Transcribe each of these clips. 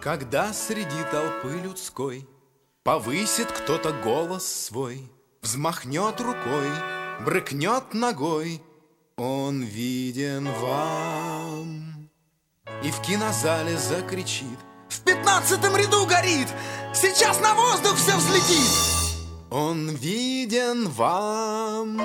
Когда среди толпы людской повысит кто-то голос свой, взмахнет рукой, брыкнет ногой, он виден вам. И в кинозале закричит: в 15-м ряду горит, сейчас на воздух все взлетит. Он виден вам.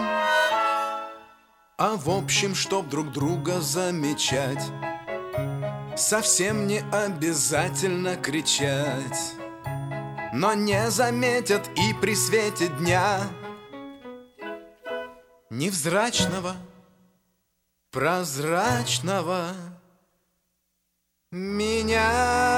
А в общем, чтоб друг друга замечать, совсем не обязательно кричать. Но не заметят и при свете дня невзрачного, прозрачного меня.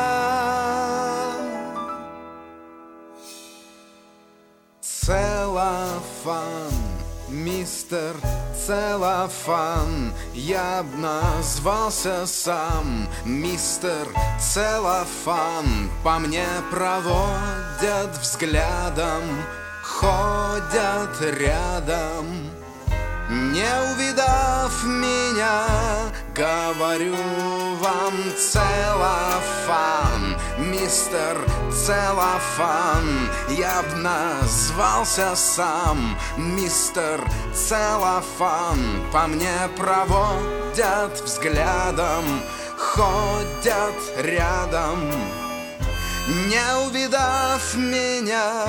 Целлофан, мистер Целлофан, я б назвался сам мистер Целлофан. По мне проводят взглядом, ходят рядом. Не увидав меня, говорю вам: Целлофан, мистер Целлофан, я б назвался сам мистер Целлофан. По мне проводят взглядом, ходят рядом. Не увидав меня.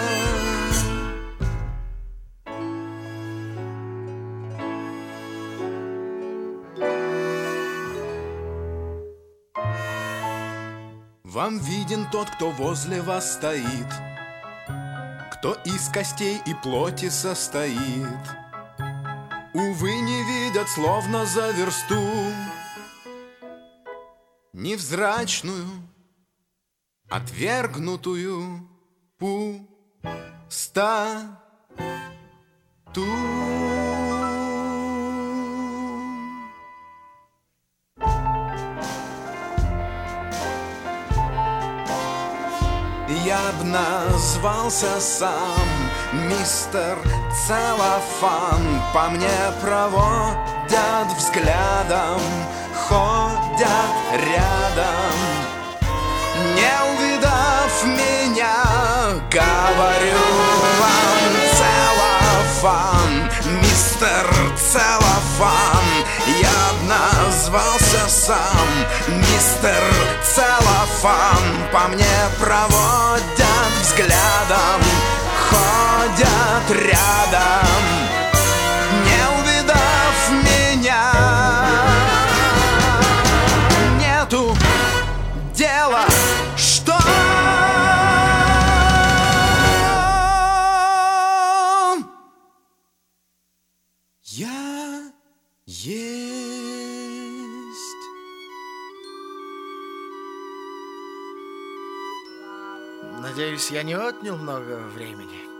Вам виден тот, кто возле вас стоит, кто из костей и плоти состоит. Увы, не видят, словно за версту, невзрачную, отвергнутую пустоту. Я б назвался сам мистер Целлофан. По мне проводят взглядом, ходят рядом. Не увидав меня, говорю вам: Целлофан, мистер Целлофан, я б назвался сам мистер Целлофан. По мне проводят взглядом, ходят рядом. Не увидав меня, нету дела, что я есть. Надеюсь, я не отнял много времени.